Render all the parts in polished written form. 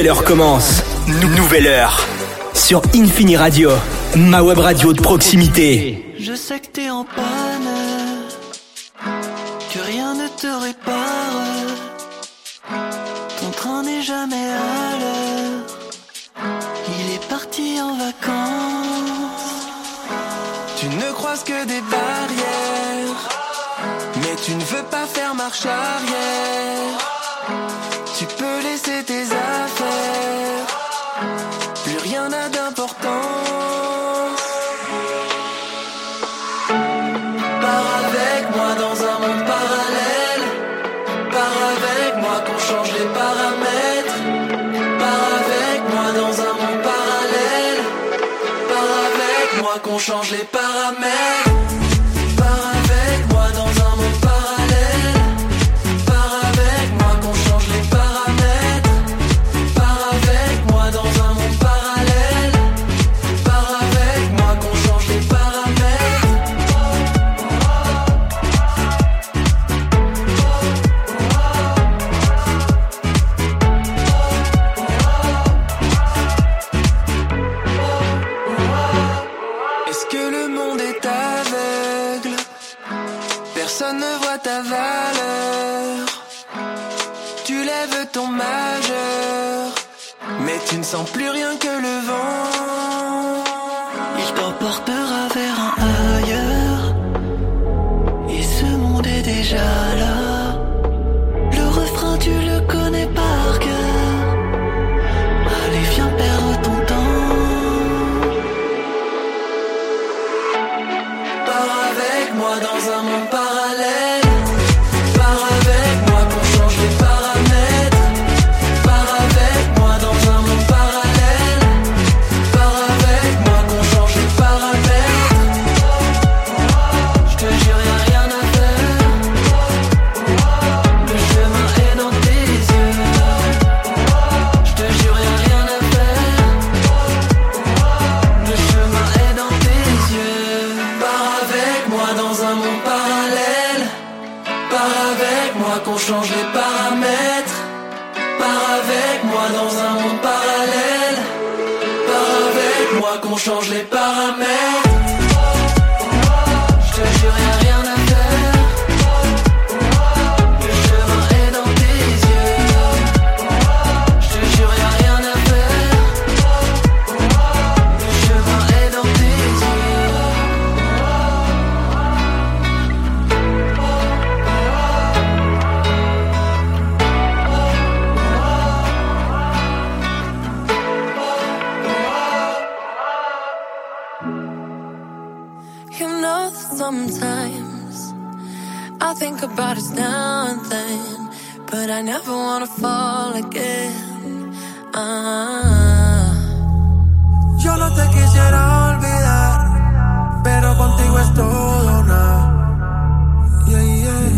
nouvelle heure commence. Nouvelle heure. Sur Infini Radio, ma web radio de proximité. Je sais que t'es en panne, que rien ne te répare. Ton train n'est jamais à l'heure. Il est parti en vacances. Tu ne croises que des barrières, mais tu ne veux pas faire marche arrière. Tu peux laisser tes affaires, plus rien n'a d'importance. Pars avec moi dans un monde parallèle. Pars avec moi qu'on change les paramètres. Pars avec moi dans un monde parallèle. Pars avec moi qu'on change les paramètres. Pars avec moi dans un monde parallèle. Pars avec moi qu'on change les paramètres. Pars avec moi dans un monde parallèle. Pars avec moi qu'on change les paramètres. Est-ce que le monde est aveugle? Personne ne voit ta valeur. Tu lèves ton majeur, mais tu ne sens plus rien que le vent. Il t'emportera vers un ailleurs, et ce monde est déjà là. Le refrain tu le connais par cœur. Allez viens perdre ton temps. Pars avec moi dans un monde parallèle. Pars avec moi qu'on change les paramètres. Pars avec moi dans un monde parallèle. Pars avec moi qu'on change les paramètres. Je te jure y'a rien à faire. Le chemin est dans tes yeux. Je te jure y'a rien à faire. Le chemin est dans tes yeux. Pars avec moi dans un monde parallèle. Pars avec moi qu'on change les paramètres. Pars avec moi dans un monde parallèle. Pars avec moi qu'on change les paramètres. Je te jure y'a rien à faire. Le chemin est dans tes yeux. Je te jure y'a rien à faire. Le chemin est dans tes yeux. You know, sometimes I think about us now and then, but I never wanna fall again. Yo no te quisiera olvidar, pero contigo es todo nada. Yeah, yeah.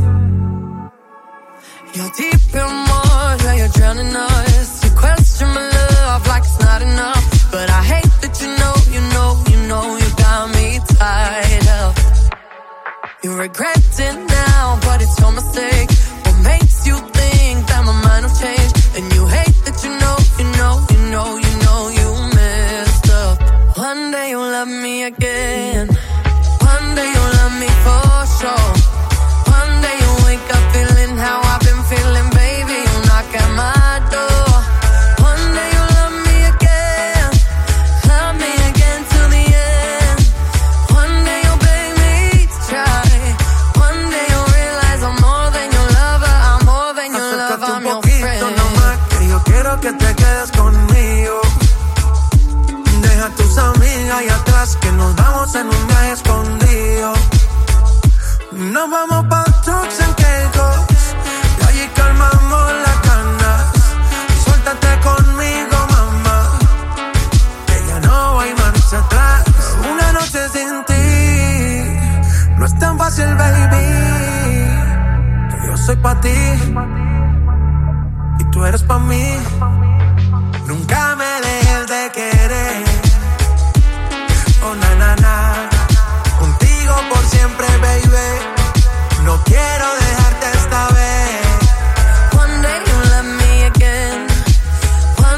You're deep in more, yeah, you're drowning us. You question my love like it's not enough, but I hate that you know you got me tied up. You regret it now, but it's your mistake. What makes you think that my mind will change? And you hate that you know you messed up. One day you'll love me again. One day you'll love me for sure. One day you'll wake up feeling how I've been feeling, baby. You'll knock at my door. One day you'll love me again till the end. One day you'll beg me to try. One day you'll realize I'm more than your lover. I'm more than your lover, I'm your friend. Nomás que yo quiero que te quedes conmigo. Deja a tus amigas ahí atrás, que nos vamos en un viaje escondido. Nos vamos pa' Turks and Caicos, y allí calmamos las ganas. Suéltate conmigo, mamá, que ya no hay marcha atrás. Una noche sin ti no es tan fácil, baby. Que yo soy pa' ti y tú eres pa' mí. Nunca me dejes de querer. Oh, na, na, na. Contigo por siempre, baby. No quiero dejarte esta vez. One day you'll love me again.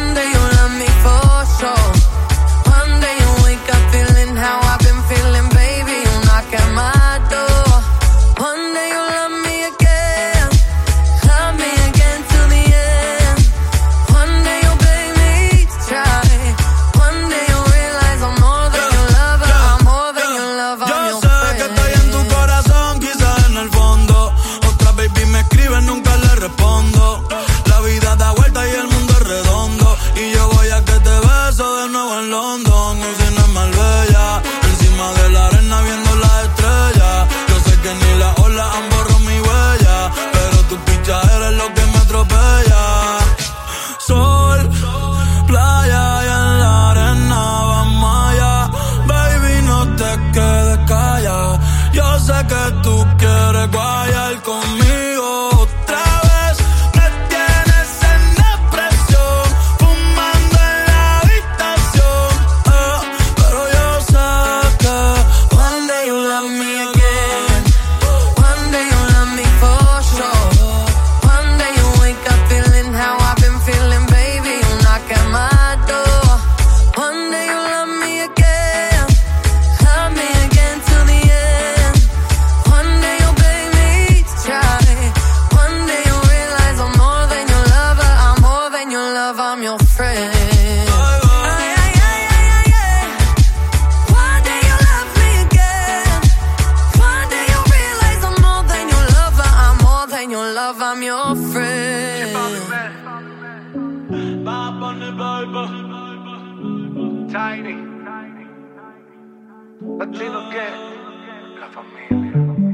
love, I'm your friend. Bob on the Bible. Tiny. Latino que la familia.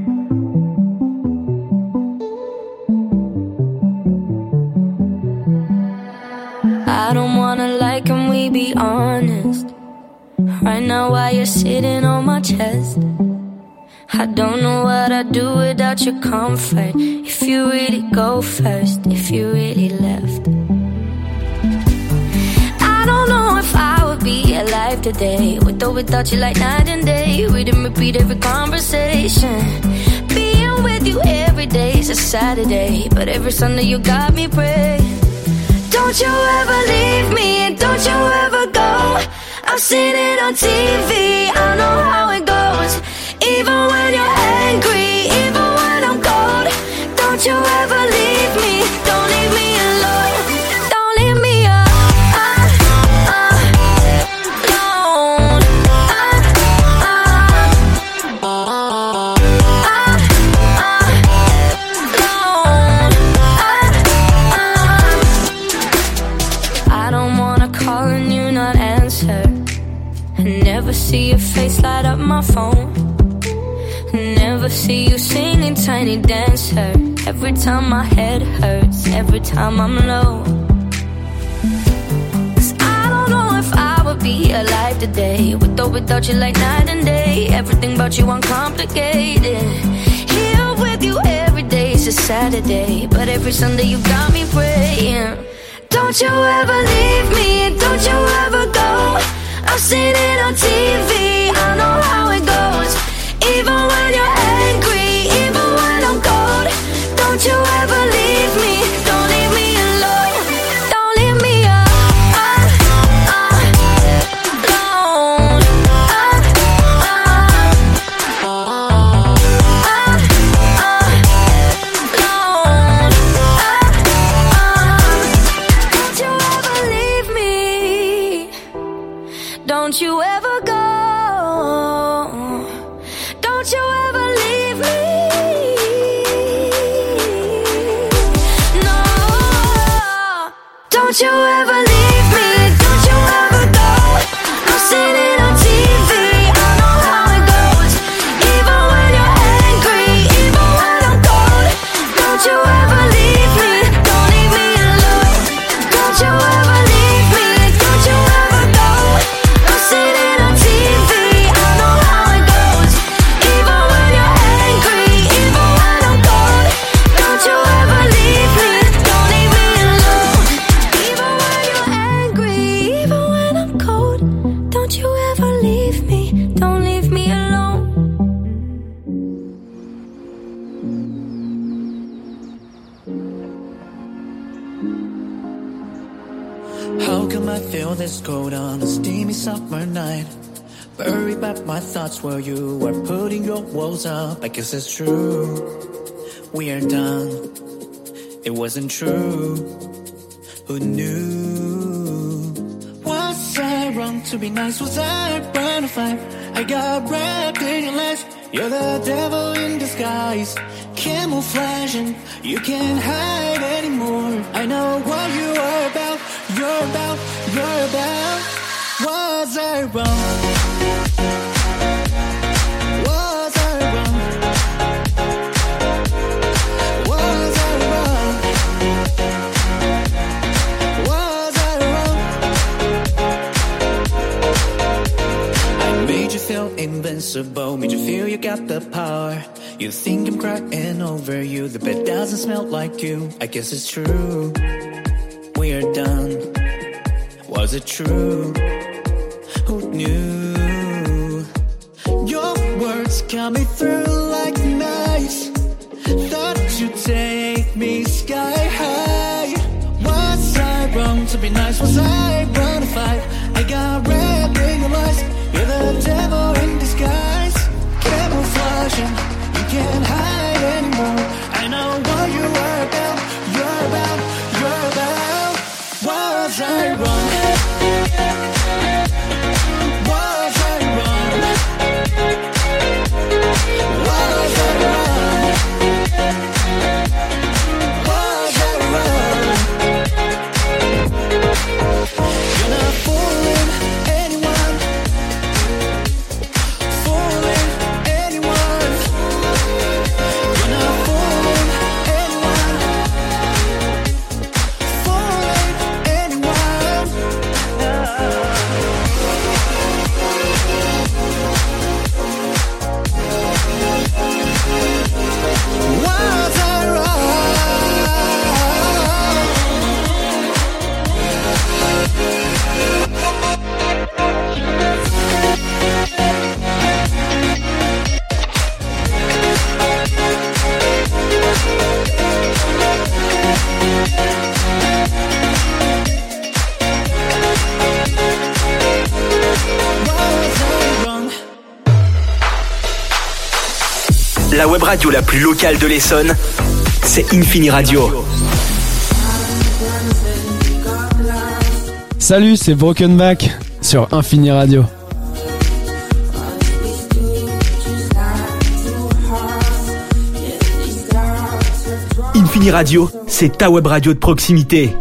I don't wanna lie, can we be honest? Right now while you're sitting on my chest, I don't know what I'd do without your comfort. If you really go first, if you really left, I don't know if I would be alive today, with or without you like night and day. Read and repeat every conversation. Being with you every day is a Saturday, but every Sunday you got me praying. Don't you ever leave me, and don't you ever go. I've seen it on TV, I know how it goes. Even when you're angry, even when I'm cold, don't you ever leave me, don't leave me alone. Don't leave me alone. I don't wanna call and you not answer. Never see your face light up my phone. Never see you singing Tiny Dancer. Every time my head hurts, every time I'm low. 'Cause I don't know if I would be alive today, with or without you like night and day. Everything about you uncomplicated. Here with you every day is a Saturday, but every Sunday you got me praying. Don't you ever leave me, don't you ever go. I've seen it on TV, I know how it goes. Even when you're angry, even when I'm cold, don't you ever leave me, don't leave me alone. Don't leave me alone. Don't you ever leave me, don't you ever go. Don't you ever leave me. No. Don't you ever leave me. Don't you ever go. I've seen it on TV. I know how it goes. Even when you're angry, even when I'm cold. Don't you ever leave me. Don't leave me alone. Don't you ever leave me. Don't you ever go. I've seen it on TV. I know how it goes. Even when you're angry, even when I'm cold. Don't you ever leave me. Don't leave me alone. Even when you're angry, even when I'm cold. Don't you ever leave me. Don't leave me alone. How come I feel this cold on a steamy summer night? Buried back my thoughts while you are putting your walls up. I guess it's true, we are done. It wasn't true, who knew? Was I wrong to be nice? Was I bonafide? I got wrapped in your lies. You're the devil in disguise, camouflaging. You can't hide anymore. I know what you are about. You're about, you're about. Was I wrong? Was I wrong? Was I wrong? Was I wrong? I made you feel invincible, made you feel you got the power. You think I'm crying over you, the bed doesn't smell like you. I guess it's true, we are done. Was it true? Who knew? Your words got me through like knives. Thought you'd take me sky high. Was I wrong to be nice? Was I bonafide? I got wrapped in your lies. You're the devil in disguise, camouflaging. You can't hide anymore. I know what you are about. You're about, you're about. Was I wrong? Was I wrong? Was I wrong? La web radio la plus locale de l'Essonne, c'est Infini Radio. Salut, c'est Broken Back sur Infini Radio. Infini Radio, c'est ta web radio de proximité.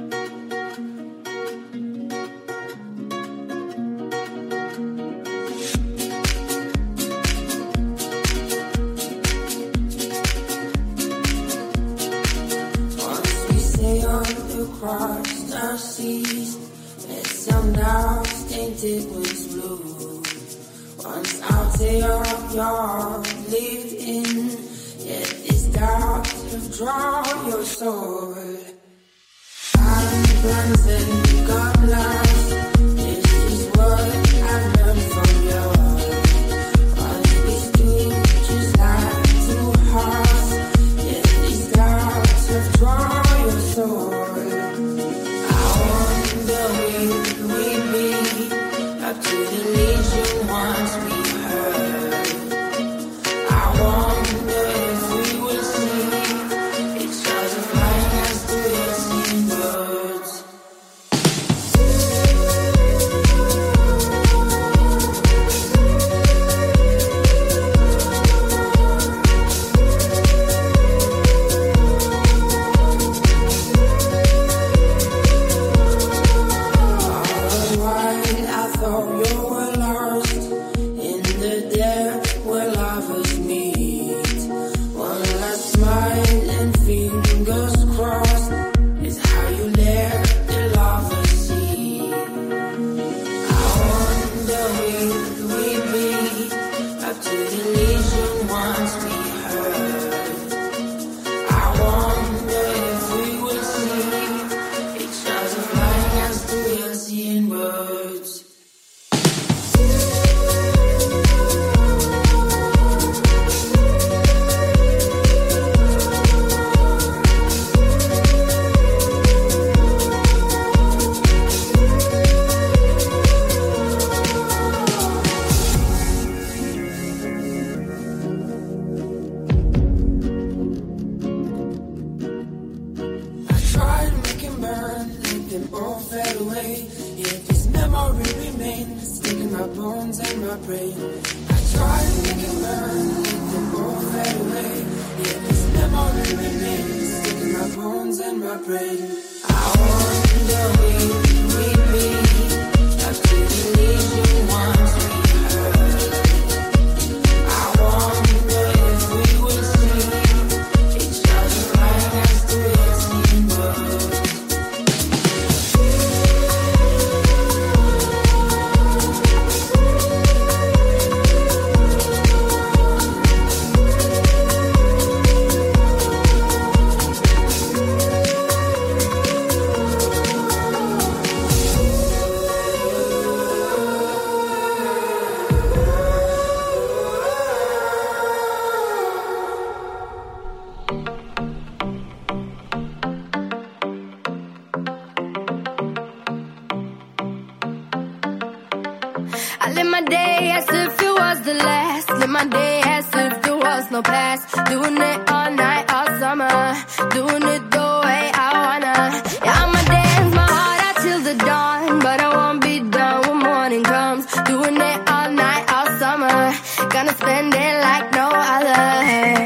I live my day as if it was the last. Live my day as if there was no past. Doing it all night, all summer. Doing it the way I wanna. Yeah, I'ma dance my heart out till the dawn. But I won't be done when morning comes. Doing it all night, all summer. Gonna spend it like no other.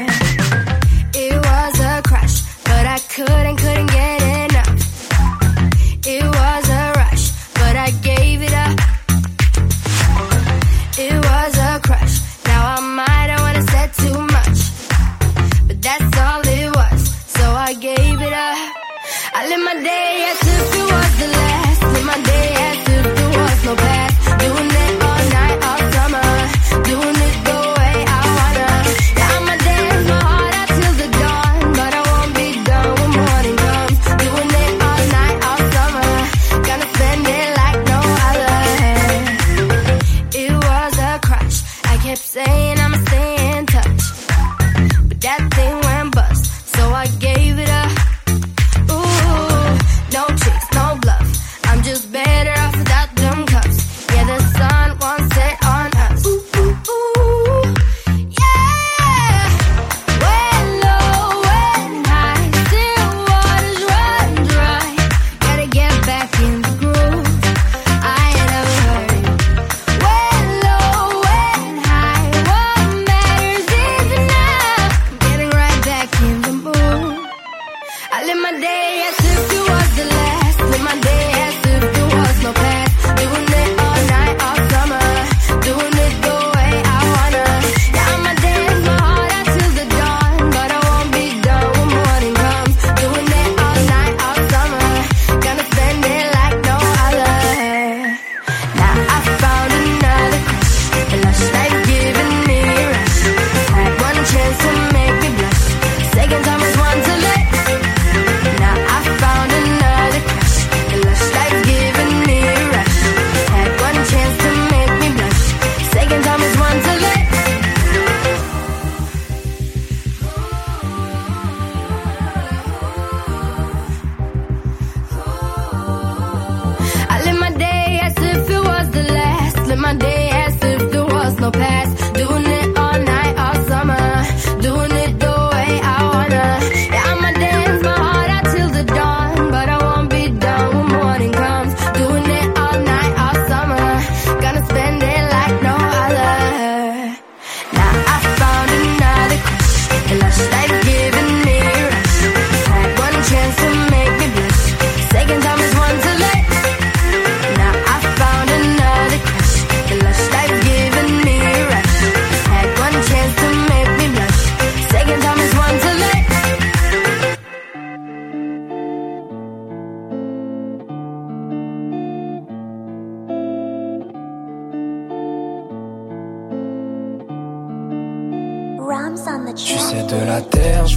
It was a crush, but I couldn't get enough. It was a rush, but I gave it up. It was a crush. Now I might have wanna said too much, but that's all it was. So I gave it up. I live my day as if it was the last. Live my day as if there was no past. Doing it all night, all summer. Doing it the way I wanna. Yeah, I'ma dance my heart out till the dawn, but I won't be done when morning comes. Doing it all night, all summer. Gonna spend it like no other. It was a crush. I kept saying I'ma stay in touch, but that thing went bust. So I gave it up. Ooh, no tricks, no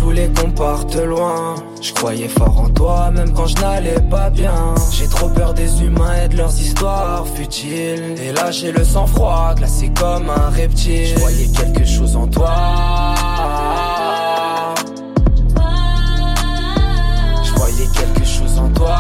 voulais qu'on parte loin. Je croyais fort en toi, même quand je n'allais pas bien. J'ai trop peur des humains et de leurs histoires futiles. Et là j'ai le sang froid, glacé comme un reptile. Je voyais quelque chose en toi. Je voyais quelque chose en toi.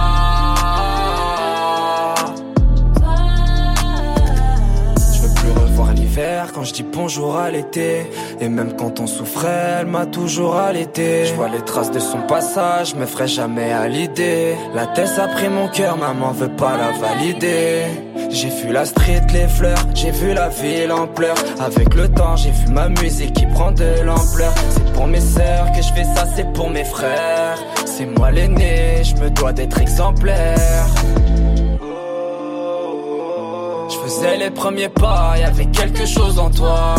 Quand je dis bonjour à l'été, et même quand on souffrait, elle m'a toujours allaité. Je vois les traces de son passage, me ferai jamais à l'idée. La Tess a pris mon cœur, maman veut pas la valider. J'ai vu la street, les fleurs, j'ai vu la ville en pleurs. Avec le temps, j'ai vu ma musique qui prend de l'ampleur. C'est pour mes sœurs que je fais ça, c'est pour mes frères. C'est moi l'aîné, je me dois d'être exemplaire. Je faisais les premiers pas, y'avait quelque chose en toi.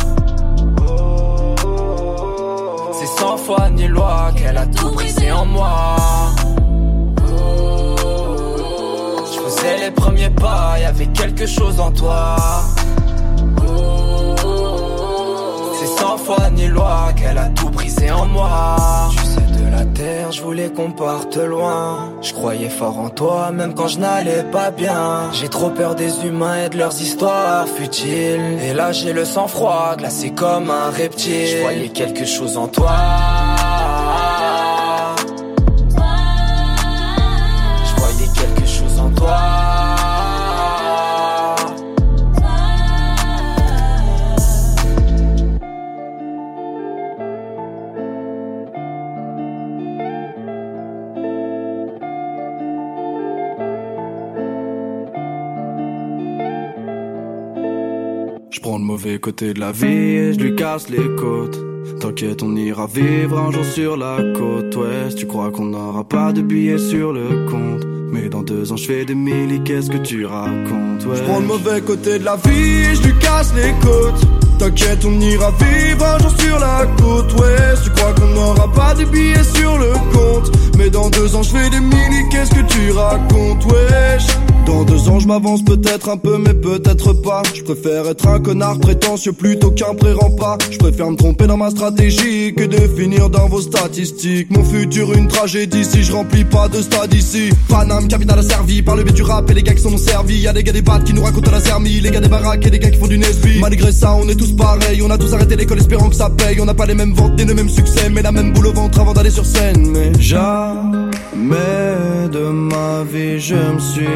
C'est 100 fois ni loi qu'elle a tout brisé en moi. Je faisais les premiers pas, y'avait quelque chose en toi. C'est 100 fois ni loi qu'elle a tout brisé en moi. Tu sais, de la terre, je voulais qu'on parte loin. Je croyais fort en toi, même quand je n'allais pas bien. J'ai trop peur des humains et de leurs histoires futiles. Et là j'ai le sang froid, glacé comme un reptile. Je voyais quelque chose en toi. Je voyais quelque chose en toi. Je prends le mauvais côté de la vie et je lui casse les côtes. T'inquiète, on ira vivre un jour sur la côte ouest. Tu crois qu'on n'aura pas de billets sur le compte, mais dans 2 ans je fais des milli, qu'est-ce que tu racontes, ouais. Je prends le mauvais côté de la vie et je lui casse les côtes. T'inquiète, on ira vivre un jour sur la côte ouest. Tu crois qu'on n'aura pas de billets sur le compte, mais dans 2 ans je fais des milli, qu'est-ce que tu racontes, wesh. Dans 2 ans je m'avance peut-être un peu mais peut-être pas. Je préfère être un connard prétentieux plutôt qu'un pré-rempart. Je préfère me tromper dans ma stratégie que de finir dans vos statistiques. Mon futur une tragédie si je remplis pas de stade ici. Paname, capital asservi par le biais du rap et les gars qui sont servis. Y'a des gars des battes qui nous racontent la zermie, les gars des baraques et les gars qui font du Nesby. Malgré ça on est tous pareils, on a tous arrêté l'école espérant que ça paye. On n'a pas les mêmes ventes ni le même succès, mais la même boule au ventre avant d'aller sur scène. Mais jamais de ma vie je me suis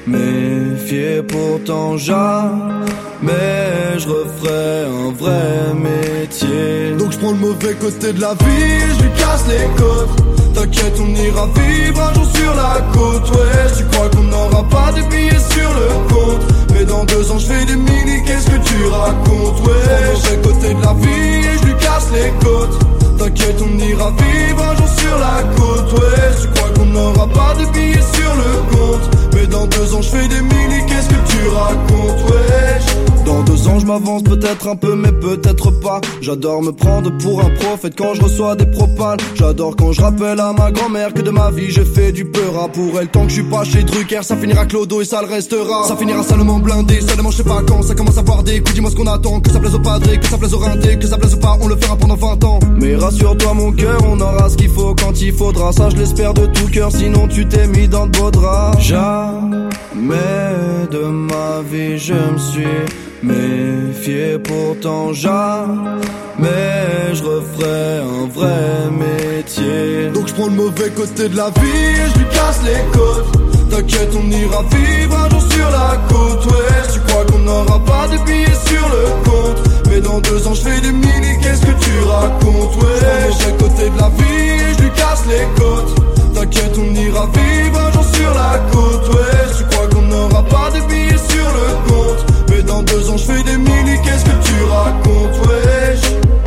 méfié, pourtant jamais je referai un vrai métier. Donc je prends le mauvais côté de la vie, je lui casse les côtes. T'inquiète, on ira vivre un jour sur la côte ouest. Tu crois qu'on n'aura pas de billets sur le compte, mais dans 2 ans je fais des milli, qu'est-ce que tu racontes, ouais. Je prends le mauvais côté de la vie et je lui casse les côtes. T'inquiète, on ira vivre un jour sur la côte ouest. Tu crois qu'on n'aura pas de billets sur le compte, mais dans 2 ans je fais des milli, qu'est-ce que tu racontes, wesh. Dans 2 ans je m'avance peut-être un peu mais peut-être pas. J'adore me prendre pour un prophète quand je reçois des propales. J'adore quand je rappelle à ma grand-mère que de ma vie j'ai fait du peur. Pour elle tant que je suis pas chez Drucker, ça finira clodo et ça le restera. Ça finira seulement blindé, seulement je sais pas quand ça commence à voir des coups. Dis-moi ce qu'on attend, que ça plaise au padré, que ça plaise au rinté, que ça plaise ou pas, on le fera pendant 20 ans. Mais rassure-toi mon cœur, on aura ce qu'il faut quand il faudra. Ça je l'espère de tout cœur, sinon tu t'es mis dans de beaux draps. Jamais de ma vie je me suis méfié, pourtant jamais je referai un vrai métier. Donc je prends le mauvais côté de la vie et je lui casse les côtes. T'inquiète, on ira vivre un jour sur la côte ouest. Tu crois qu'on n'aura pas de billets sur le compte, mais dans 2 ans je fais des milli, qu'est-ce que tu racontes, ouais. Je prends le mauvais côté de la vie et je lui casse les côtes. T'inquiète, on ira vivre un jour sur la côte ouest. Tu crois qu'on n'aura pas de billets sur le compte, mais dans 2 ans je fais des milli, qu'est-ce que tu racontes, wesh.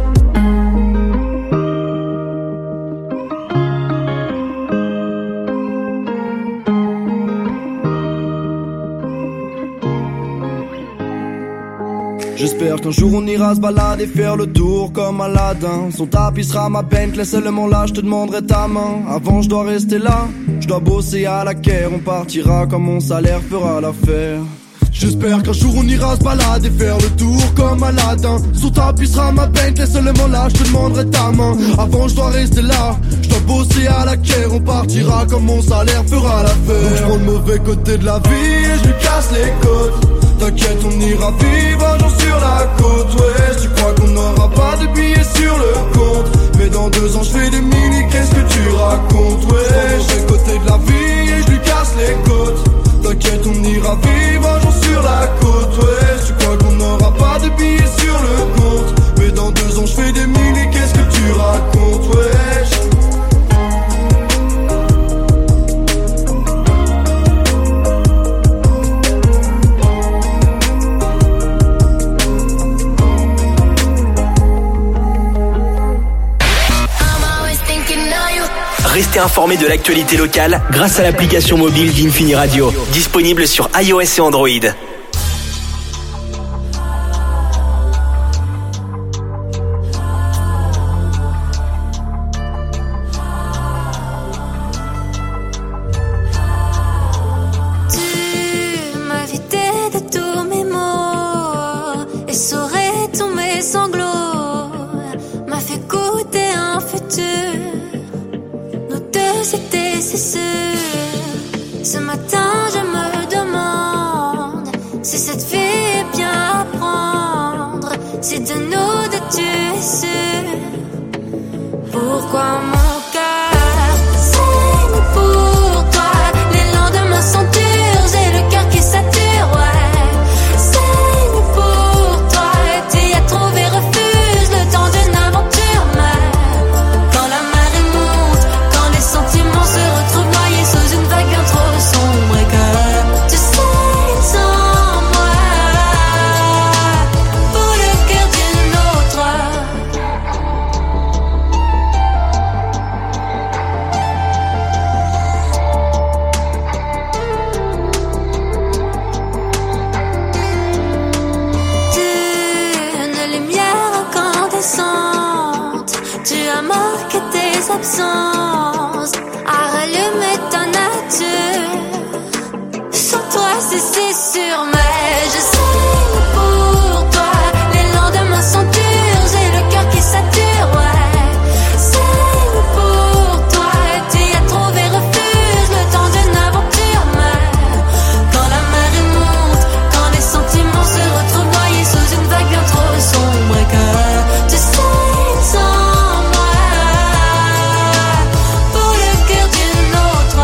J'espère qu'un jour on ira se balader, faire le tour comme Aladdin. Son tapis sera ma Bentley, seulement là je te demanderai ta main. Avant je dois rester là, je dois bosser à la caire. On partira quand mon salaire fera l'affaire. J'espère qu'un jour on ira se balader, faire le tour comme Aladdin. Sur ta piste sera ma Bentley, seulement là je te demanderai ta main. Avant je dois rester là, je dois bosser à la caire. On partira comme mon salaire fera l'affaire. Donc je prends le mauvais côté de la vie et je lui casse les côtes. T'inquiète, on ira vivre un jour sur la côte. Ouais, tu crois qu'on n'aura pas de billets sur le compte, mais dans 2 ans je fais des mini, qu'est-ce que tu racontes? Ouais, je vais côté de la vie et je lui casse les côtes. T'inquiète, on ira vivre un jour sur la côte. Ouais, tu crois qu'on n'aura pas de billets sur le compte, mais dans 2 ans je fais des mini, qu'est-ce que tu racontes? Ouais. Restez informés de l'actualité locale grâce à l'application mobile d'Infini Radio, disponible sur iOS et Android. Tu m'as vidé de tous mes mots et saurais tous mes sanglots, m'a fait goûter un futur. C'était c'est sûr. Ce matin je me demande si cette vie est bien à prendre, si de nous deux tu es sûr. Pourquoi mon cœur saigne pour toi? Les lendemains sont durs, j'ai le cœur qui sature, ouais. Saigne pour toi, tu y as trouvé refuge, le temps d'une aventure, mais quand la marée monte, quand les sentiments se retrouvent noyés sous une vague bien trop sombre et que tu saignes sans moi, pour le cœur d'une autre. D'une lumière incandescente, tu as marqué tes absences, à rallumer ta nature. Sans toi c'est sûr, mais je saigne pour toi. Les lendemains sont durs, j'ai le cœur qui sature, ouais. Saigne pour toi, tu y as trouvé refuge, le temps d'une aventure, mais quand la marée monte, quand les sentiments se retrouvent noyés sous une vague bien trop sombre et que tu saignes sans moi, pour le cœur d'une autre.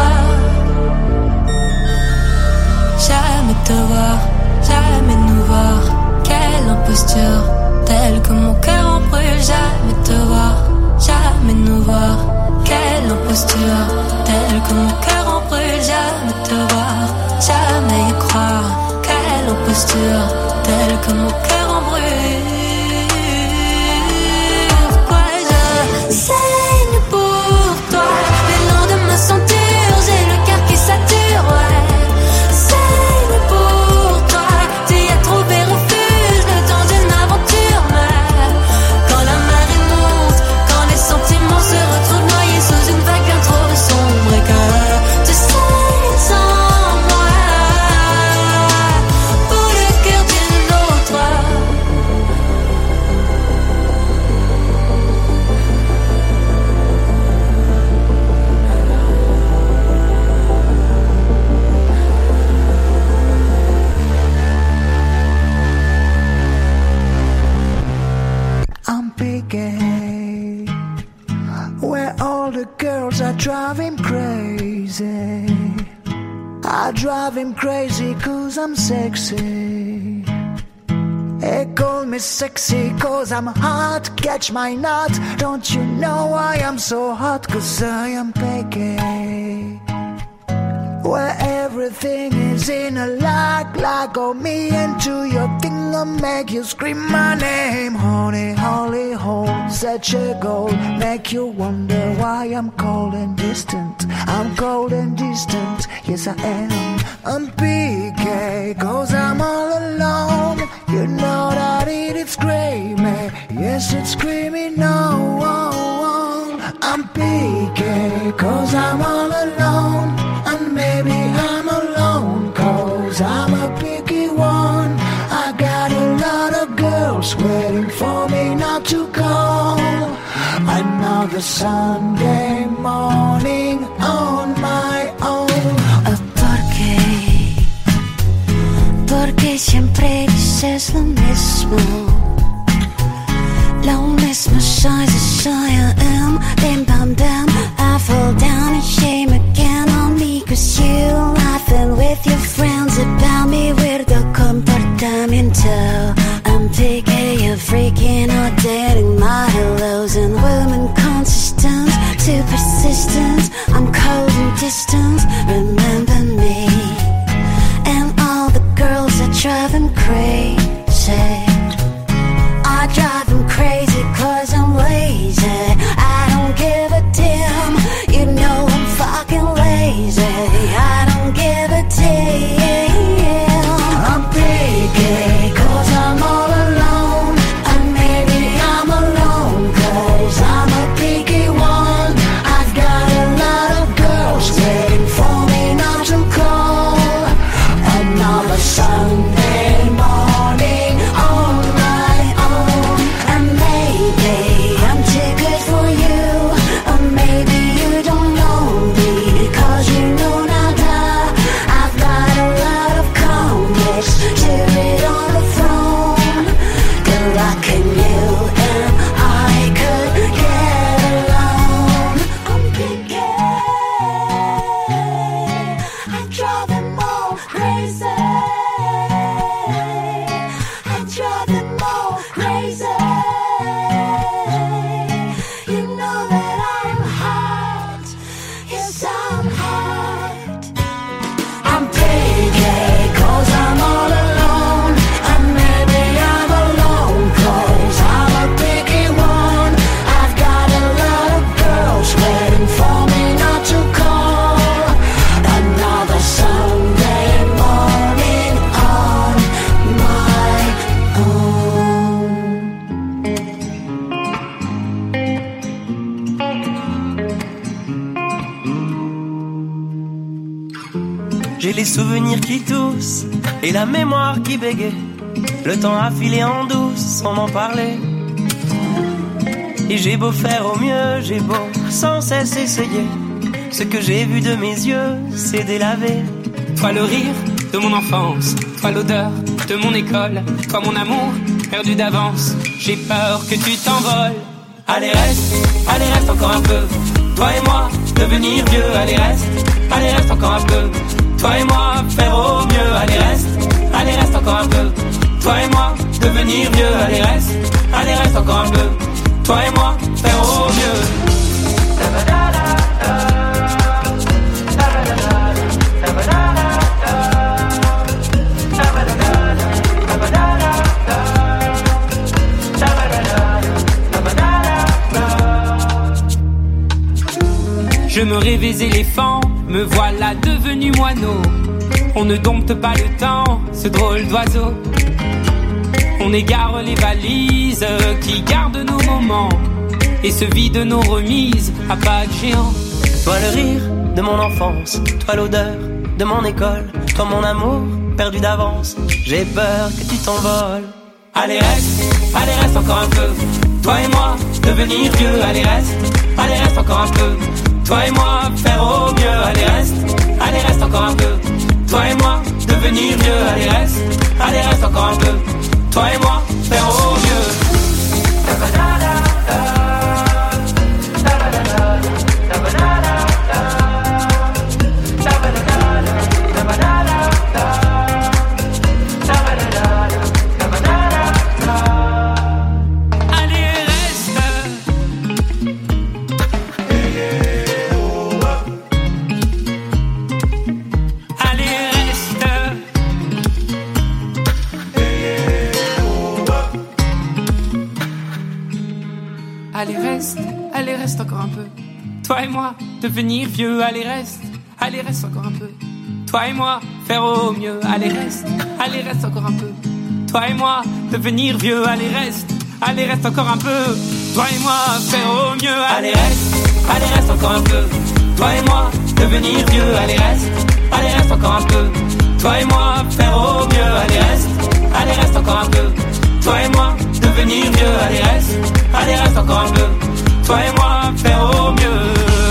Jamais te voir, jamais nous voir, quelle imposture, telle que mon cœur en brûle. Jamais te voir, jamais nous voir, quelle imposture, telle que mon cœur en brûle. Jamais te voir, jamais y croire, quelle imposture, telle que mon cœur en brûle. Pourquoi je saigne pour toi? Les lendemains sont durs, j'ai le cœur qui sature, ouais. Saigne pour toi, tu y as trouvé refuge, le temps d'une aventure, mais quand la marée monte, quand les sentiments se retrouvent noyés sous une vague bien trop sombre et que tu saignes sans moi, pour le cœur d'une autre. I'm picky, where all the girls are driving crazy. I drive him crazy 'cause I'm sexy. They call me sexy 'cause I'm hot, catch my nut. Don't you know I am so hot? 'Cause I am picky, where everything is in a like oh me into your thing, I'll make you scream my name. Honey, holy hole, such a goal, make you wonder why I'm cold and distant. I'm cold and distant, yes I am. I'm PK, 'cause I'm all alone. You know that it's screaming, yes it's screaming no. I'm PK, 'cause I'm all alone. And maybe I'm alone, 'cause I'm a picky one. Another Sunday morning on my own. Porque siempre dices lo mismo. Lo mismo soy, I am. Bim bam bam, I fall down and shame again on me. Cause you laughing with your friends about me. Weirdo comportamiento. I'm picky, you're freaking out, dating my hellos and women consistent to persistence. I'm cold and distant, remember me. And all the girls that drive him crazy. I drive him crazy cause I'm lazy. I don't give a damn, you know I'm fucking lazy. I don't give a damn. I'm picky cause I'm all alone. And maybe I'm alone cause I'm a picky one. I've got a lot of girls waiting for me not to call. Another Sunday morning on my own. And maybe I'm too good for you. Or maybe you don't know me cause you know nada. I've got a lot of comics to read on the throne. Good luck and you and I could get along. I'm picky, I drive them all crazy. I drive them all crazy. You know that I'm hot. Yes, I'm hot. I'm picky cause I'm all alone. And maybe I'm alone cause I'm a picky one. I've got a lot of girls waiting for me not to call. Another Sunday morning on my own. J'ai les souvenirs qui toussent et la mémoire qui bégaye. Le temps a filé en douce sans m'en parler. Et j'ai beau faire au mieux, j'ai beau sans cesse essayer. Ce que j'ai vu de mes yeux, c'est délavé. Toi le rire de mon enfance, toi l'odeur de mon école, toi mon amour perdu d'avance. J'ai peur que tu t'envoles. Allez reste encore un peu. Toi et moi, devenir vieux. Allez reste encore un peu. Toi et moi, faire au mieux. Allez reste encore un peu. Toi et moi, devenir vieux. Allez reste encore un peu. Toi et moi, faire au mieux. Je me rêvais éléphant, me voilà devenu moineau. On ne dompte pas le temps, ce drôle d'oiseau. On égare les valises qui gardent nos moments et se vident nos remises à pas de géant. Toi le rire de mon enfance, toi l'odeur de mon école, toi mon amour perdu d'avance. J'ai peur que tu t'envoles. Allez reste encore un peu. Toi et moi, devenir vieux. Allez reste encore un peu. Toi et moi, faire au mieux. Allez reste encore un peu. Toi et moi, devenir vieux. Allez reste encore un peu. Toi et moi, faire au mieux. Allez reste encore un peu. Toi et moi, devenir vieux. Allez reste encore un peu. Toi et moi, faire au mieux. Allez reste encore un peu. Toi et moi, devenir vieux. Allez reste encore un peu. Toi et moi, faire au mieux. Allez reste encore un peu. Toi et moi, devenir vieux. Allez reste encore un peu. Toi et moi, faire au mieux. Allez reste encore un peu. Toi et moi, devenir vieux. Allez reste encore un peu. toi et moi faire au mieux.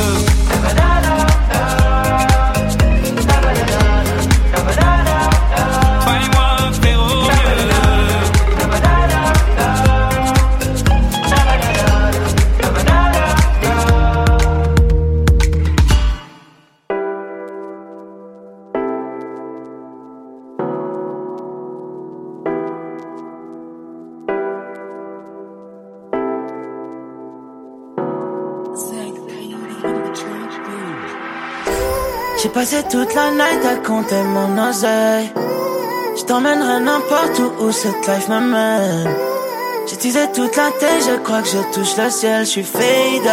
J'ai passé toute la night à compter mon oseille. Je t'emmènerai n'importe où cette life m'amène. J'ai teasé toute la tête, je crois que je touche le ciel. Je suis fade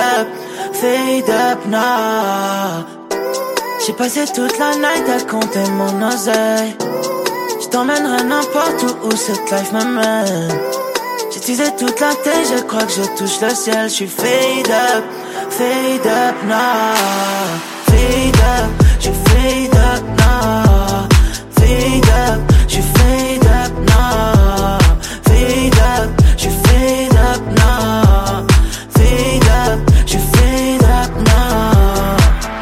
up, nah. J'ai passé toute la night à compter mon oseille. Je t'emmènerai n'importe où cette life m'amène. J'ai teasé toute la tête, je crois que je touche le ciel. Je suis fade up, nah. Fade up, je fade up, nah. Fade up, je fade up, nah. Fade up, je fade up, nah. Fade up, je fade up, nah.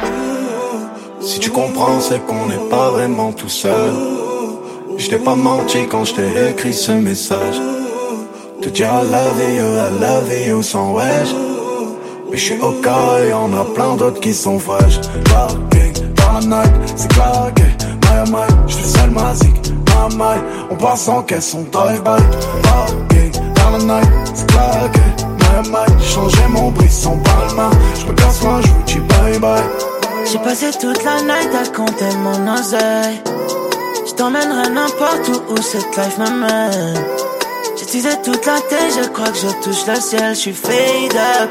Si tu comprends, c'est qu'on n'est pas vraiment tout seul. Je t'ai pas menti quand je t'ai écrit ce message. Te dire I love you sans wesh. Mais je suis au cas et y'en a plein d'autres qui sont fraîches. Parking dans la night, c'est claqué. My, je fais seul ma zik, my. On passe en caisse, on drive-by. Parking dans la night, c'est claqué. My, j'ai changé mon brisson par le main. Je me casse moi, je vous dis bye bye. J'ai passé toute la night à compter mon oseille. Je t'emmènerai n'importe où cette life m'amène. J'ai teasé toute la tête, je crois que je touche le ciel. Je suis fade up,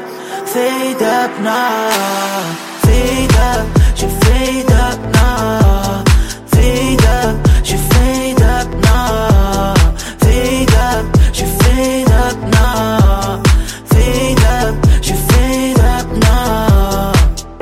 nah. Fade up, je fade up, nah. Fade up, je fade up, nah. Fade up, je fade up, nah. Fade up, je fade up, nah.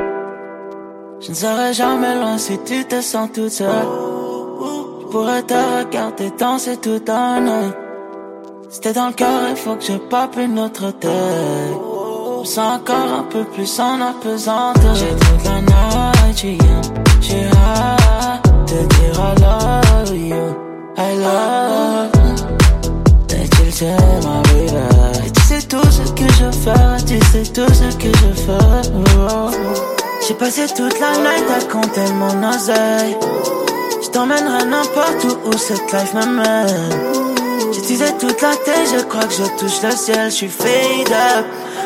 Je ne serai jamais loin si tu te sens toute seule. Je pourrais te regarder danser tout un œil. Si t'es dans le cœur, il faut que je pape une autre tête. Je me sens encore un peu plus en apesanteur. J'ai toute la night, j'ai hâte de dire I love you, I love you. Et tu le sais, ma baby. Et tu sais tout ce que je fais, tu sais tout ce que je fais. J'ai passé toute la night à compter mon oseille. Je t'emmènerai n'importe où cette life m'amène. J'ai teasé toute la tête, je crois que je touche le ciel. Je suis fade up,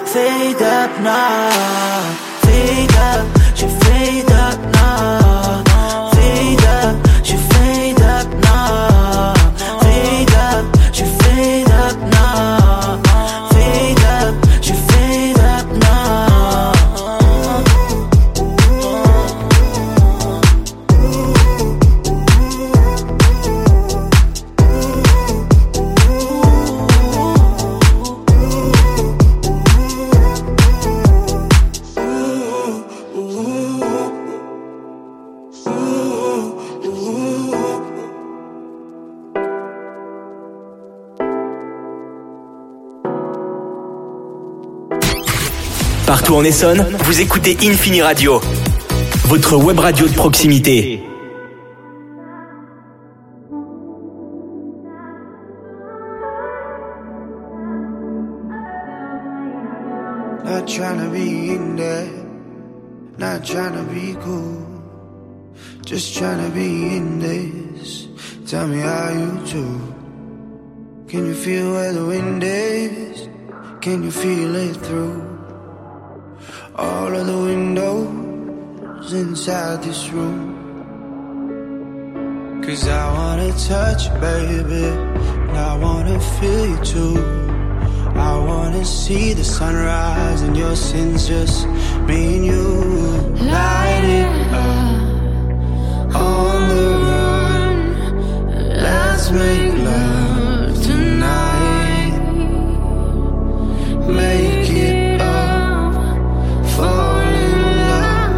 nah. Fade up, je fade up, nah. Fade up, je fade up, nah. Fade up, je fade up, nah. Fade up, je fade up, nah. Partout en Essonne, vous écoutez Infini Radio, votre web radio de proximité. Not trying to be in there, not trying to be cool, just trying to be in this. Tell me how you do. Can you feel where the wind is? Can you feel it through all of the windows inside this room? 'Cause I wanna touch you, baby, and I wanna feel you too. I wanna see the sunrise and your sins, just me and you. Light it up on the run. Let's make love tonight. Make it up, fall in love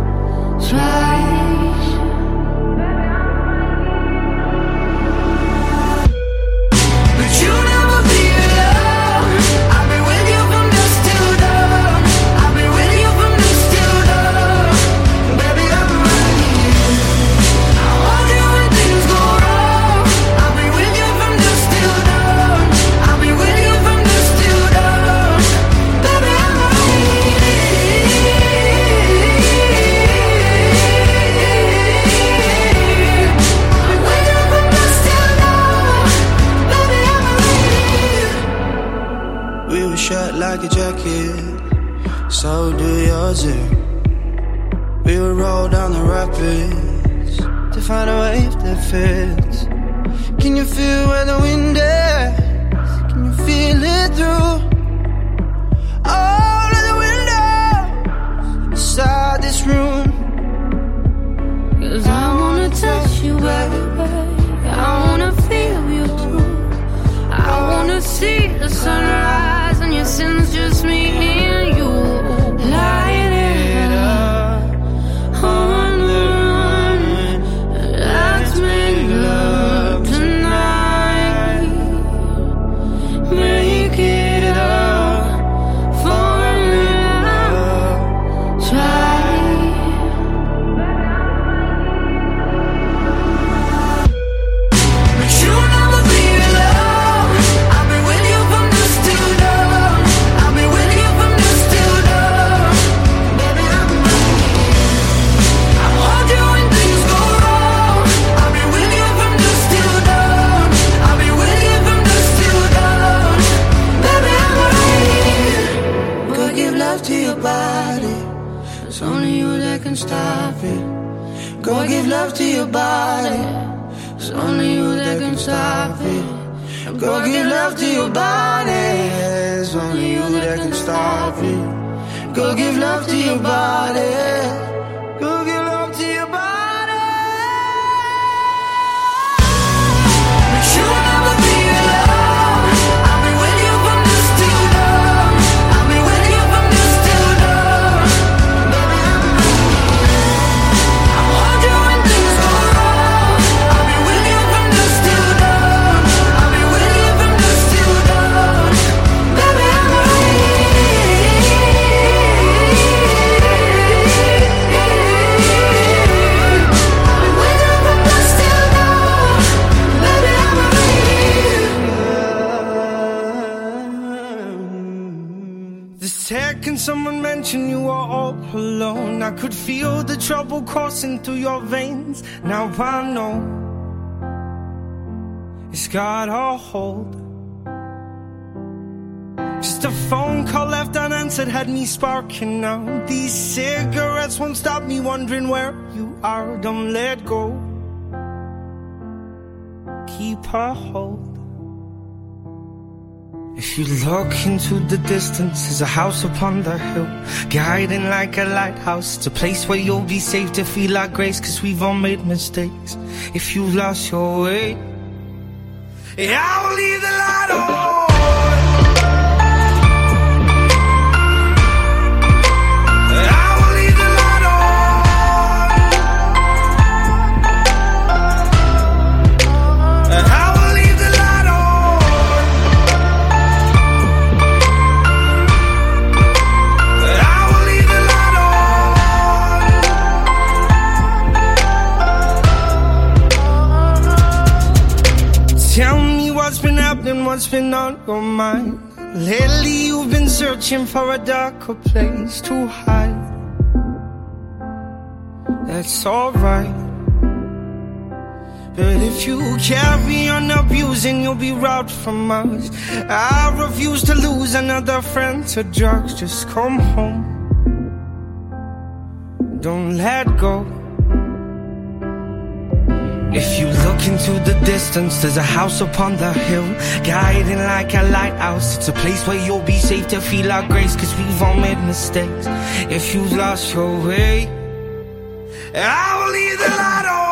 twice. But you never be alone. I've been with you from dusk till dawn. We would roll down the rapids to find a wave that fits. Can you feel where the wind is? Can you feel it through all of the windows inside this room? 'Cause I wanna touch you, baby. I wanna feel you too. I wanna see the sunrise and your sins, just me and you. Light it up on the run. Let's make love tonight. Make it up for love. Try. But you never be alone. I'll be with you from dusk till dawn. I'll be with you from dusk till dawn. Baby, I'm I'll hold you when things go wrong. I'll be with you from dusk till dawn. I'll be with you from dusk till dawn. Baby, I'm right. Go give love to your body. It's only you that can stop it. Go give love to your body. It's only you that can stop it. Go give love to your body. It's only you that can stop it. Go give love to your body. Go give love to your body. But you'll never be alone. I'll be with you from dusk till dawn. I'll be with you from dusk till dawn. Baby, I'll hold you when things go wrong. I'll be with you from dusk till dawn. I'll be with you from dusk till dawn. Baby, I'm The second someone mentioned you were all alone, I could feel the trouble coursing through your veins. Now I know it's got a hold. Just a phone call left unanswered had me sparking now. These cigarettes won't stop me wondering where you are. Don't let go. Keep a hold. If you look into the distance, there's a house upon the hill, guiding like a lighthouse. It's a place where you'll be safe to feel like grace, 'cause we've all made mistakes. If you've lost your way, I'll leave the light on. Tell me what's been happening, what's been on your mind. Lately you've been searching for a darker place to hide. That's alright, but if you carry on abusing, you'll be robbed from us. I refuse to lose another friend to drugs. Just come home, don't let go. If you look into the distance, there's a house upon the hill, guiding like a lighthouse. It's a place where you'll be safe to feel our grace, 'cause we've all made mistakes. If you've lost your way, I will leave the light on.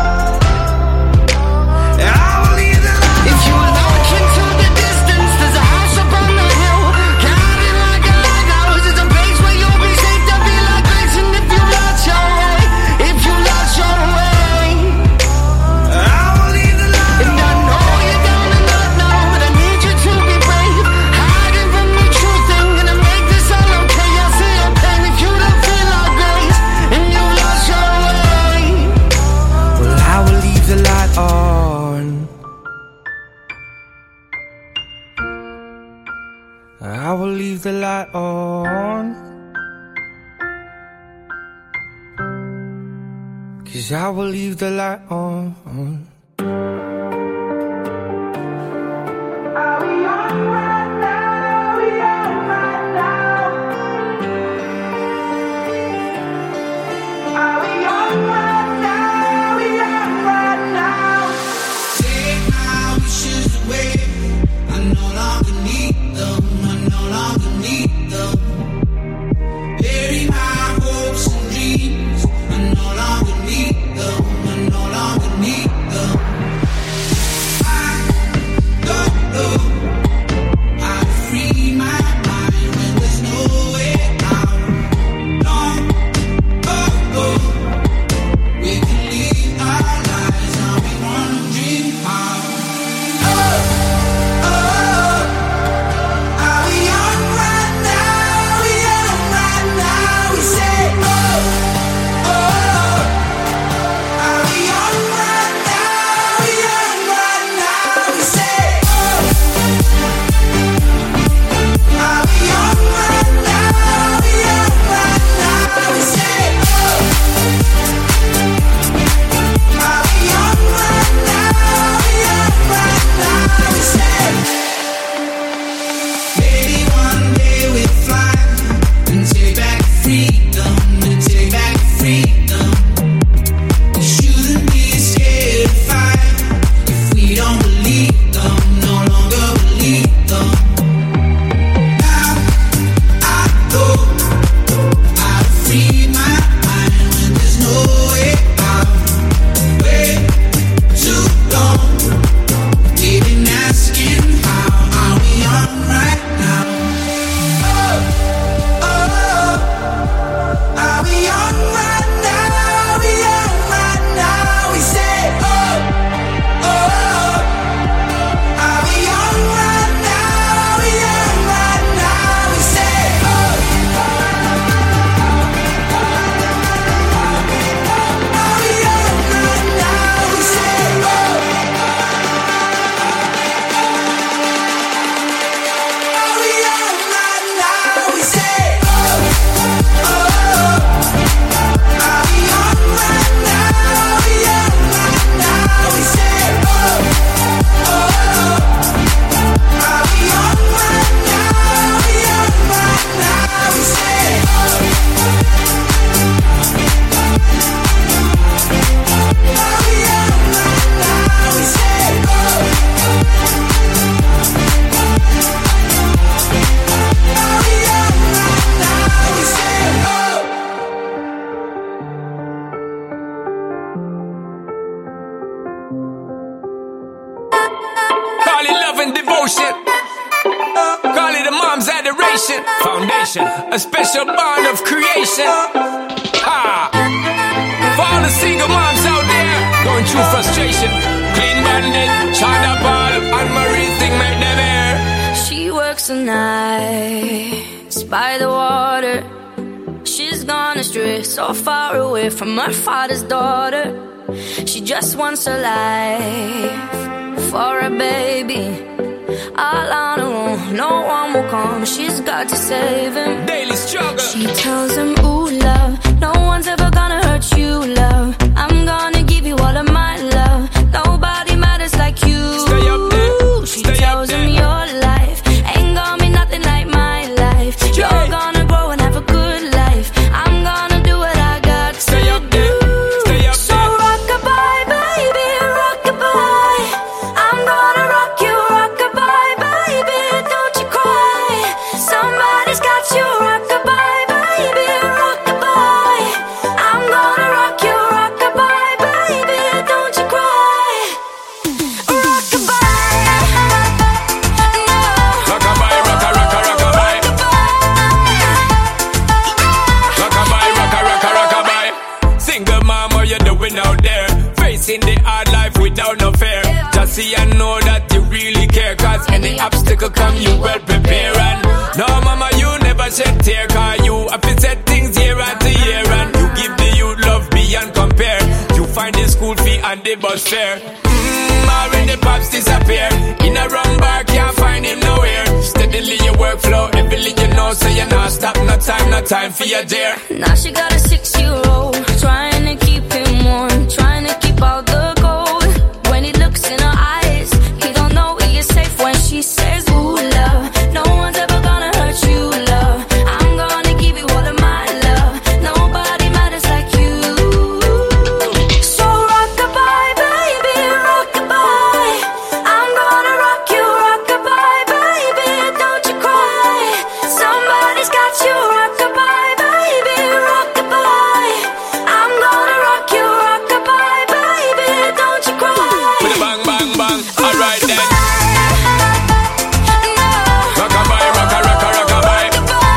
If you look into the distance, there's a I will leave the light on. 'Cause I will leave the light on. Are we on right now? Are we on right now? Are we on right now? Are we on right now? Take my wishes away. I no longer need them. I no longer need them. Bury my hopes and dreams. I no longer need them. I no longer need them. I don't know how to free my mind when there's no way out. Long ago, we can leave our lives. I'll be wondering how. Oh, oh, are we on right now? Are we on right now? We say, oh, oh, are we on right now? Are we on right now? We say, oh, are we on right now? Are we on right now? We say, oh, are we on right now? Are we on right now? We say, maybe one day we'll fly and take back freedom, and take back freedom. We shouldn't be scared to fight if we don't believe them, no longer believe them. Now I know how to free my mind when there's no way out. Way too long, we've been asking how. Are we on right now? Oh, oh, are we on right now? Are we on right now? We say, oh, oh, are we on right now? Are we on right now? We say, oh, are we on right now? We say, oh, are we on right now? We say, oh, oh, are we on right now? Are we on right now? We say, oh, oh, are we on right now? Are we on right now? We say, oh, are we on right now? We say, oh, are we on right now? We say, oh. Call it love and devotion. Call it a mom's adoration. Foundation, a special bond of creation. Ha! For all the single moms out there going through frustration. Clean Bandit, China Paul, and Marie thing make them air. She works the nights by the water. She's gone astray, so far away from her father's daughter. She just wants a life for a baby. All on her own, no one will come. She's got to save him. Daily struggle. She tells him, ooh, love, no one's ever gonna hurt you, love. I'm gonna give you all of my love. Nobody matters like you. Stay up there. She Stay up tells him there. your life ain't gonna be nothing like my life. You're gonna grow and have a good life. I'm gonna do what I got to Stay up there. Stay up So there. rock-a-bye, baby, rock-a-bye. I'm gonna rock you, rock-a-bye, baby, don't you cry. Somebody's got you, rock-a-bye, baby, rock-a-bye. I'm gonna rock you, rock-a-bye, baby, don't you cry. Rock-a-bye, Rockabye, rocka, rocka, rockabye. Rockabye, rocka, rocka, rockabye. Single mom, what you doing out there? Facing the hard life without no fear. Just see and know that you really care. Cause any obstacle come, you well prepare. And no, mama, you never shed tear. Cause you have to set things year after year. And you give the youth love beyond compare. You find the school fee and the bus fare. When the pops disappear, in a wrong bar, can't find him nowhere. Steadily your workflow time for your dear. Now she got a 6-year-old, trying to keep him warm, trying to keep all the gold. When he looks in her eyes, he don't know he is safe when she says, ooh, love, no one's ever gonna hurt you, love. I'm gonna give you all of my love. Nobody matters like you. So rock-a-bye, baby, rock-a-bye. I'm gonna rock you, rock-a-bye, baby, don't you cry. Somebody's got you, rock-a-bye, baby, rock-a-bye. I'm gonna rock you, rock-a-bye, baby, don't you cry. With a bang, bang, bang, alright then. Rock-a-bye, rocka, rocka, rock-a-bye.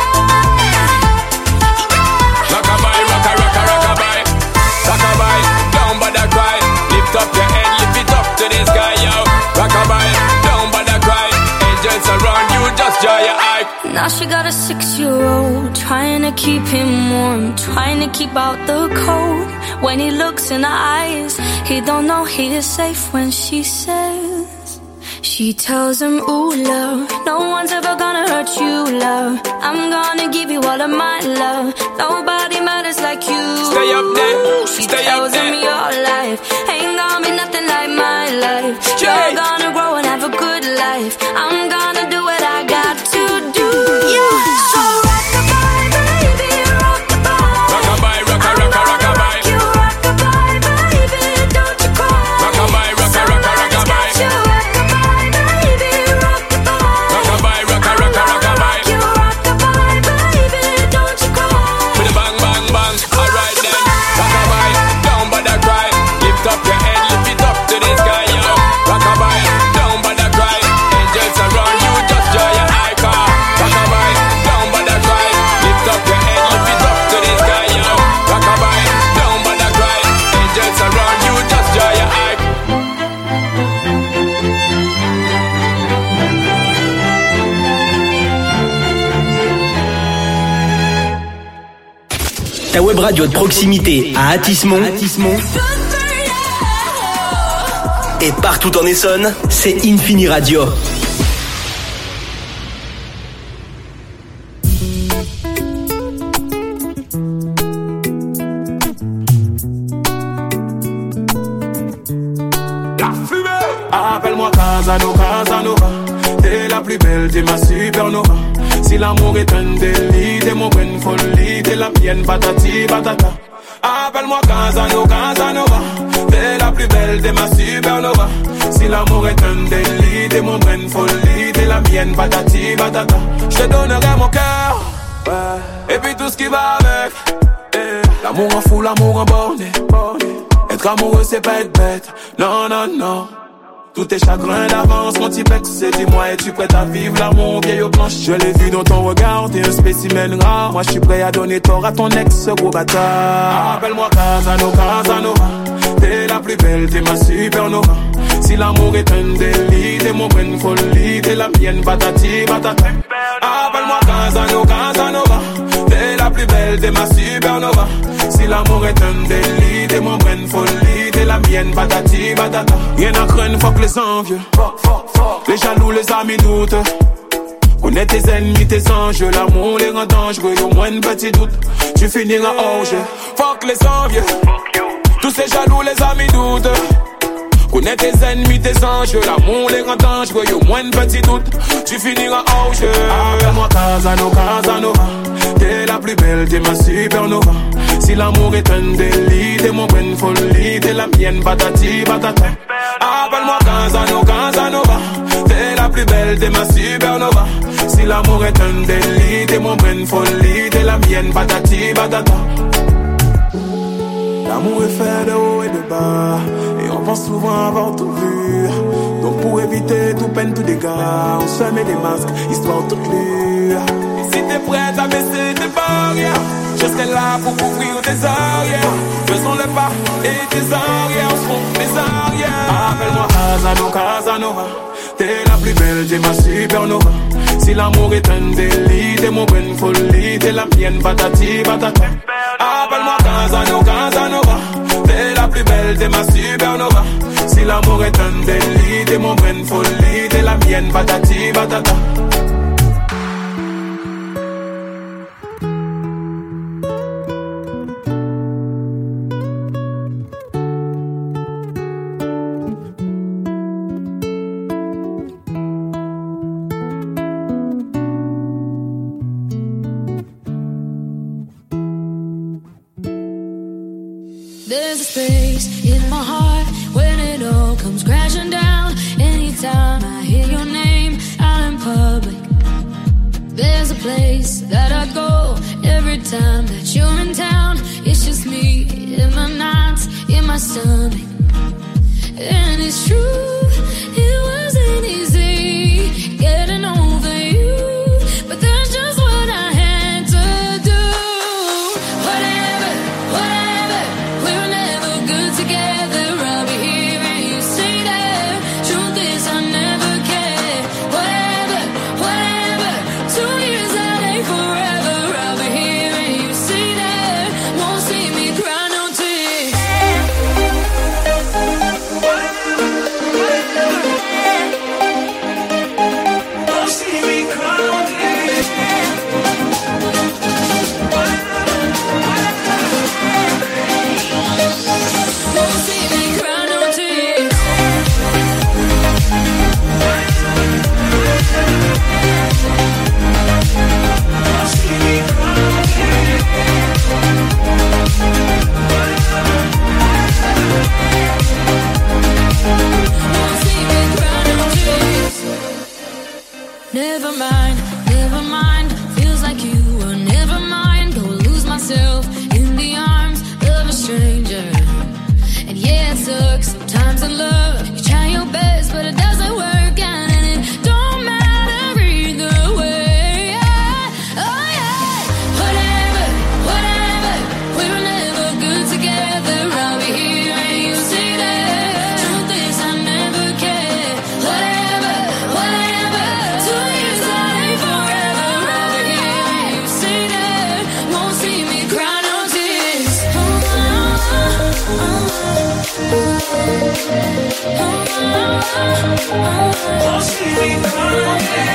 Rock-a-bye, rocka, rocka, rock-a-bye. Rock-a-bye, don't bother cry. Lift up your head, lift it up to the sky, yo. Rock-a-bye, don't bother cry. Angels around you, just dry your eye. Now she got a 6-year-old, trying to keep him warm, trying to keep out the cold. When he looks in her eyes, he don't know he is safe when she says, she tells him, ooh, love, no one's ever gonna hurt you, love. I'm gonna give you all of my love. Nobody matters like you. Stay up there, She stay tells up there. him your life ain't gonna be nothing like my life. You're gonna grow and have a good life. I'm gonna do what I got to do. So rock-a-bye, baby, rock-a-bye. Rock-a-bye, rocka, rocka, rock-a-bye. You rock-a-bye, baby, don't you cry. Rock-a-bye, rocka, rocka, rock-a-bye. You rock-a-bye, baby, rock-a-bye. Rock-a-bye, rocka, rocka, rock-a-bye. You rock-a-bye, baby, don't you cry. With a bang, bang, bang, alright then. Rock-a-bye, don't bother cry. Lift up your head, lift it up to the sky, yo. Rock-a-bye, don't bother cry. Angels around you, just dry your eye car. Rock-a-bye, don't bother cry. Lift up your head, lift it up to the sky, yo. Rock-a-bye, don't bother cry. Angels around you, just dry your eye. Ta web radio de proximité à Athis-Mont et partout en Essonne, c'est Infini Radio. Appelle-moi Casanova, Casanova. T'es la plus belle, t'es ma supernova. Si l'amour est un délit, t'es mon bonne folie. T'es la mienne, patati patata. Appelle-moi Casanova, Casanova. T'es la plus belle, t'es ma supernova. Si l'amour est un délit, t'es mon bonne folie. T'es la mienne, patati patata. Je te donnerai mon cœur, ouais. Et puis tout ce qui va avec, l'amour en fou, l'amour en borné. Être amoureux c'est pas être bête, non non non. Tous tes chagrins d'avance, mon petit pex, dis-moi, es-tu prête à vivre l'amour vieille aux planches? Je l'ai vu dans ton regard, t'es un spécimen rare. Moi je suis prêt à donner tort à ton ex, gros bâtard. Appelle-moi Casanova, Casanova. T'es la plus belle, t'es ma supernova. Si l'amour est un délit, t'es mon bonne folie. T'es la mienne, patati patata. Appelle-moi Casanova, Casanova. T'es la plus belle, t'es ma supernova. Si l'amour est un délit, t'es mon bonne folie. T'es la mienne, patati patata. Rien à craindre, fuck les envieux. Les jaloux, les amis doutent. Connais tes ennemis, tes enjeux. L'amour les rend dangereux, au moins un petit doute. Tu finiras hors jeu. Fuck les envieux. Tous ces jaloux, les amis doutent. Connais tes ennemis, tes enjeux. L'amour les rend dangereux, au moins un petit doute. Tu finiras hors jeu. Appelle-moi Casanova, Casanova. T'es la plus belle, t'es ma supernova. Si l'amour est un délit, t'es mon bonne folie. T'es la mienne, patati patata. Appelle-moi Casanova, Casanova. T'es la plus belle, t'es ma supernova. Si l'amour est un délit, t'es mon bonne folie. T'es la mienne, patati patata. L'amour est fait de haut et de bas, et on pense souvent avoir tout vu. Donc pour éviter tout peine, tout dégât, on se met des masques, histoire toute lue. Et si t'es prête à baisser tes barrières, je serai là pour couvrir tes arrières. Faisons le pas et tes arrières seront tes arrières. Appelle-moi Casanova, Casanova. T'es la plus belle, t'es ma supernova. Si l'amour est un délit, t'es mon bonne folie. T'es la mienne, patati patata. Appelle-moi Casanova, Casanova. T'es la plus belle, t'es ma supernova. Si l'amour est un délit, t'es mon bonne folie. T'es la mienne, patati patata. There's a space in my heart when it all comes crashing down. Anytime I hear your name out in public, there's a place that I go every time that you're in town. It's just me in my nights, in my stomach. And it's true, it wasn't easy getting over you, but that's just what I had to do. Whatever, whatever, we were never good together. I'll be here and you say that. Truth is I never cared. Whatever, whatever, 2 years that ain't forever. I'll be here and you say that. Won't see me cry no tears. Won't see me cry no tears. Won't see me cry no tears. Won't see me cry no tears. Won't see me cry no tears. Never mind, never mind. Feels like you were never mine. Go lose myself in the arms of a stranger. And yeah, it sucks sometimes in love. You try your best, but it doesn't work out, and it don't matter either way. Oh yeah, whatever, whatever. We were never good together. I'll be here and you say that. Truth is I never cared. Whatever, whatever. 2 years that ain't forever. I'll be here and you say that. Won't see me cry no tears. Won't see me cry no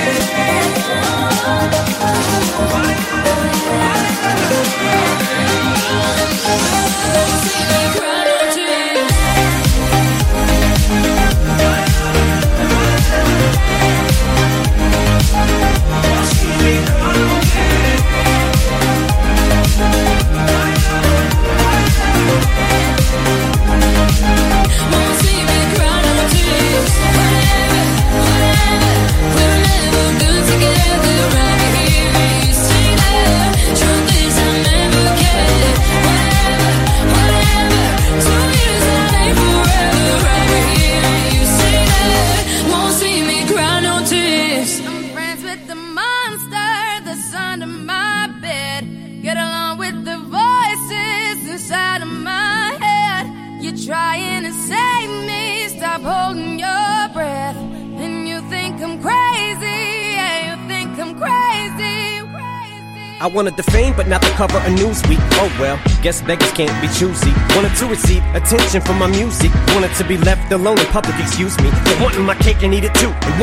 I'm friends with the monster that's under my bed. Get along with the voices inside of my head. You're trying to save me, stop holding your breath. And you think I'm crazy, yeah, you think I'm crazy. I wanted the fame, but not the cover of Newsweek. Oh well, guess beggars can't be choosy. Wanted to receive attention from my music. Wanted to be left alone in public, excuse me. But wanting my cake and eat it too. And